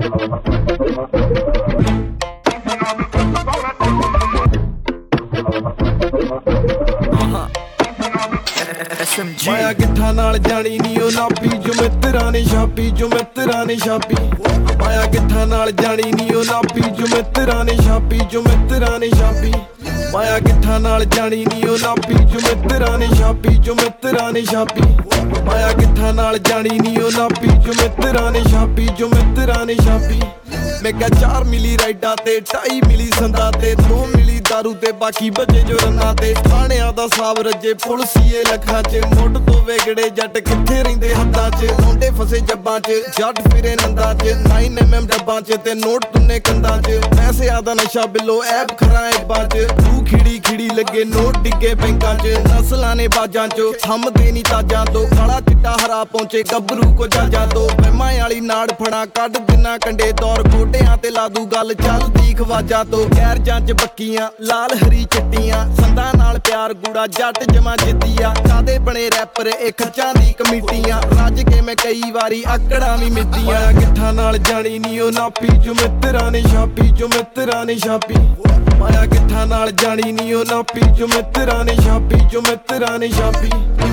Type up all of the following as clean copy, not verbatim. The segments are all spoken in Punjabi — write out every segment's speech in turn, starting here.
माया गिट्ठा नाल जानी नी ओ नापी जो मित्रा ने छापी जो मित्रा ने छापी माया गिट्ठा नाल जानी नी ओ नापी जो मित्रा ने छापी जो मित्रा ने छापी माया गिट्ठा नाल जानी नी ओ नापी जो मित्रा ने छापी जो मित्रा ने छापी माया गिट्ठा नाल जानी नी ओ नापी जो मित्रा ने छापी जो मित्रा ने छापी मैं क्या 4 मिली राइडा ते 2.5 मिली संदा ते 2 मिली दारू ते बाकी बचे जो रन्ना ते थाणियां दा साब रजे पुलसीए लखां च मुੱਢ ਤੋਂ ਵੇਗੜੇ ਜੱਟ ਕਿੱਥੇ ਰਹਿੰਦੇ ਹੱਦਾਂ 'ਚ ਮੁੰਡੇ ਫਸੇ ਜੱਬਾਂ 'ਚ ਜੱਟ ਫਿਰੇ ਨੰਦਾਂ 'ਚ 9mm ਡੱਬਾਂ 'ਚ ਤੇ ਨੋਟ ਤੁੰਨੇ ਕੰਦਾਂ 'ਚ ਪੈਸਿਆਂ ਦਾ ਨਸ਼ਾ ਬਿੱਲੋ ਐਬ ਖਰਾਂ ਐਬਾਂ 'ਚ ਤੂੰ ਖਿੜੀ ਖਿੜੀ ਲੱਗੇ ਨੋਟ ਡਿੱਗੇ ਬੈਂਕਾਂ 'ਚ ਨਸਲਾਂ ਨੇ ਬਾਜਾਂ 'ਚੋਂ ਥੰਮਦੇ ਨੀ ਤਾਜਾਂ ਤੋਂ ਕਾਲਾ ਚਿੱਟਾ ਹਰਾ ਪਹੁੰਚੇ ਗੱਭਰੂ ਕੋ ਜਾਜਾਂ ਤੋਂ ਵਹਿਮਾਂ ਵਾਲੀ ਨਾੜ ਫੜਾ ਕੱਢ ਦਿਨਾ ਕੰਡੇ ਦੌਰ ਗੋਡਿਆਂ ਤੇ ਲਾਦੂ ਗੱਲ ਚੱਲਦੀ ਖਵਾਜਾਂ ਤੋਂ ਗੈਰ ਜੰਜ ਬੱਕੀਆਂ ਲਾਲ ਹਰੀ ਚਿੱਟੀਆਂ ਸੰਦਾਂ ਨਾਲ ਪਿਆਰ ਗੂੜਾ ਜੱਟ ਜਮਾ ਜਿੱਦੀਆ ਕਾਦੇ ਬਣੇ ਰੈਪਰ ਇਹ ਖੱਚਾਂ ਦੀ ਕਮੇਟੀਆਂ ਰੱਜ ਕੇ ਮੈਂ ਕਈ ਵਾਰੀ ਆਕੜਾਂ ਵੀ ਮਿੱਦੀਆਂ ਗਿੱਠਾਂ ਨਾਲ ਜਾਣੀ ਨੀ ਉਹ ਨਾਪੀ ਜੋ ਮਿੱਤਰਾਂ ਨੇ ਛਾਪੀ ਜੋ ਮਿੱਤਰਾਂ ਨੇ ਛਾਪੀ ਮਾਇਆ ਗਿੱਠਾਂ ਨਾਲ ਜਾਣੀ ਨੀ ਉਹ ਨਾਪੀ ਜੋ ਮਿੱਤਰਾਂ ਨੇ ਛਾਪੀ ਜੋ ਮਿੱਤਰਾਂ ਨੇ ਛਾਪੀ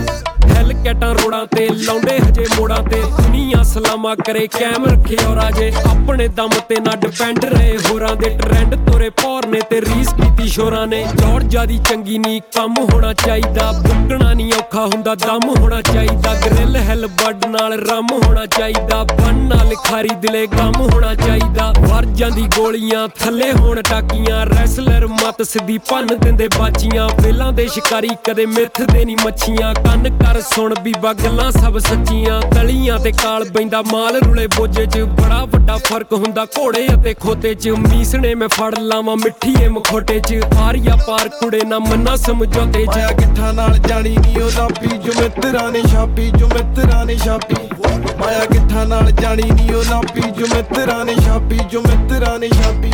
ਹੈਲ ਕੈਟਾਂ ਰੋੜਾਂ ਤੇ ਲਾਉਂਦੇ ਹਜੇ ਮੋੜਾਂ ਤੇ ਦੁਨੀਆ ਸਲਾਮਾ ਕਰੇ ਕੈਮ ਰੱਖੇ ਔਰ ਆਜੇ ਆਪਣੇ ਦਮ ਤੇ ਨਾ ਡਿਪੈਂਡ ਰਹੇ ਹੋਰਾਂ ਦੇ ਟ੍ਰੈਂਡ ਤੋਰੇ ਪੌਰ ਨੇ ਤੇ ਰੀਸ ਕੀਤੀ ਸ਼ੋਰਾਂ ਨੇ ਜੋੜ ਜਿਆਦੀ ਚੰਗੀ ਨੀ ਕੰਮ ਹੋਣਾ ਚਾਹੀਦਾ ਬੁੱਕਣਾ ਨੀ ਔਖਾ ਹੁੰਦਾ ਦਮ ਹੋਣਾ ਚਾਹੀਦਾ ਗ੍ਰਿਲ ਹੈਲ ਬੱਡ ਨਾਲ ਰਮ ਹੋਣਾ ਚਾਹੀਦਾ ਬੰਨ ਨਾਲ ਖਾਰੀ ਦਿਲੇ ਗਮ ਹੋਣਾ ਚਾਹੀਦਾ ਵਰ ਜਾਂਦੀ ਗੋਲੀਆਂ ਥੱਲੇ ਹੋਣ ਟਾਕੀਆਂ ਰੈਸਲਰ ਮਤ ਸਿੱਧੀ ਭੰਨ ਦਿੰਦੇ ਬਾਚੀਆਂ ਵੇਲਾਂ ਦੇ ਸ਼ਿਕਾਰੀ ਕਦੇ ਮਿੱਥਦੇ ਨੀ ਮੱਛੀਆਂ ਕੰਨ ਕਰ ਸੁਣ ਬੀਬਾ ਗੱਲਾਂ ਸਭ ਸੱਚੀਆਂ ਤਲੀਆਂ ਤੇ ਕਾਲ ਬੈਂਦਾ ਮਾਲ ਰੁਲੇ ਬੋਝੇ 'ਚ ਬੜਾ ਵੱਡਾ ਫਰਕ ਹੁੰਦਾ ਘੋੜੇ ਅਤੇ ਖੋਤੇ 'ਚ ਮੀਸਣੇ ਮੈਂ ਫੜ ਲਾਵਾਂ ਮਿੱਠੀਏ ਮਖੋਟੇ 'ਚ ਆਰੀਆ ਪਾਰ ਕੁੜੇ ਨਾ ਮੰਨਾ ਸਮਝੌਤੇ 'ਚ ਮਾਇਆ ਗਿੱਠਾਂ ਨਾਲ ਜਾਣੀ ਨੀ ਉਹ ਨਾਪੀ ਜੋ ਮਿੱਤਰਾਂ ਨੇ ਛਾਪੀ ਜੋ ਮਿੱਤਰਾਂ ਨੇ ਛਾਪੀ ਮਾਇਆ ਗਿੱਠਾਂ ਨਾਲ ਜਾਣੀ ਨੀ ਉਹ ਨਾਪੀ ਜੋ ਮਿੱਤਰਾਂ ਨੇ ਛਾਪੀ ਜੋ ਮਿੱਤਰਾਂ ਨੇ ਛਾਪੀ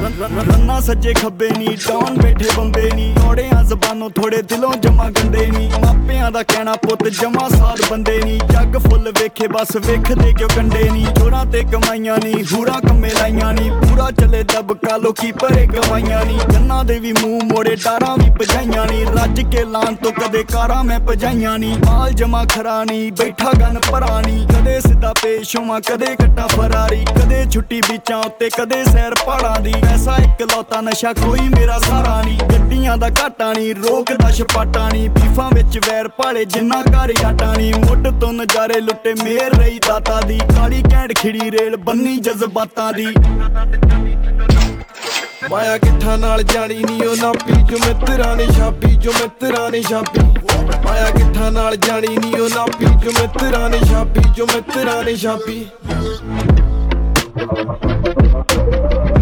ਰੰਨਾ ਸੱਜੇ ਖੱਬੇ ਨੀ ਡਾਉਨ ਬੈਠੇ ਬੰਬੇ ਨੀ ਥੋੜਿਆਂ ਜ਼ਬਾਨੋਂ ਥੋੜੇ ਦਿਲੋਂ ਜਮਾ ਗੰਦੇ ਨੀ ਮਾਪਿਆਂ ਦਾ ਕਹਿਣਾ ਪੁੱਤ ਜਮਾ ਸਾਧ ਬੰਦੇ ਨੀ ਜੱਗ ਫੁੱਲ ਵੇਖੇ ਬਸ ਵੇਖਦੇ ਕਿਉਂ ਕੰਡੇ ਨੀ ਜੋਰਾਂ ਤੇ ਕਮਾਈਆਂ ਨੀ ਹੂਰਾਂ ਕੰਮੇ ਲਾਈਆਂ ਨੀ ਪੂਰਾ ਚੱਲੇ ਦਬਕਾ ਲੋਕੀ ਭਰੇ ਗਵਾਈਆਂ ਨੀ ਜੰਨਾਂ ਦੇ ਵੀ ਮੂੰਹ ਮੋੜੇ ਡਾਰਾਂ ਵੀ ਭਜਾਈਆਂ ਨੀ ਰੱਜ ਕੇ ਲਾਨ ਤੋਂ ਕਦੇ ਕਾਰਾਂ ਮੈਂ ਭਜਾਈਆਂ ਨੀ ਮਾਲ ਜਮਾ ਖਰਾ ਨੀ ਬੈਠਾ ਗਨ ਭਰਾ ਨੀ ਕਦੇ ਸਿੱਧਾ ਪੇਸ਼ ਹੋਵਾਂ ਕਦੇ ਕੱਟਾ ਫਰਾਰੀ ਕਦੇ ਛੁੱਟੀ ਬੀਚਾਂ ਉੱਤੇ ਕਦੇ ਸੈਰ ਪਹਾੜਾਂ ਦੀ ਪੈਸਾ ਇਕਲੌਤਾ ਨਸ਼ਾ ਕੋਈ ਮੇਰਾ ਸਹਾਰਾ ਨੀ ਗੱਡੀਆਂ ਦਾ ਘਾਟਾ ਨੀ ਰੋਕਦਾ ਛਪਾਟਾ ਨੀ ਬੀਫਾਂ ਵਿੱਚ ਵੈਰ ਭਾਲੇ ਜਿੰਨਾ ਘਰ ਆਟਾ ਨੀ ਮੁੱਢ ਤੋਂ ਨਜ਼ਾਰੇ ਲੁੱਟੇ ਮੇਰ ਰਹੀ ਦਾਤਾ ਦੀ ਕਾਲੀ ਘੈਂਟ ਖਿੜੀ ਰੇਲ ਬੰਨੀ ਜਜ਼ਬਾਤਾਂ ਦੀ ਮਾਇਆ ਗਿੱਠਾਂ ਨਾਲ ਜਾਣੀ ਨੀ ਉਹ ਨਾਪੀ ਜੋ ਮਿੱਤਰਾਂ ਨੇ ਛਾਪੀ ਜੋ ਮਿੱਤਰਾਂ ਨੇ ਛਾਪੀ ਮਾਇਆ ਗਿੱਠਾਂ ਨਾਲ ਜਾਣੀ ਨੀ ਉਹ ਨਾਪੀ ਜੋ ਮਿੱਤਰਾਂ ਨੇ ਛਾਪੀ ਜੋ ਮਿੱਤਰਾਂ ਨੇ ਛਾਪੀ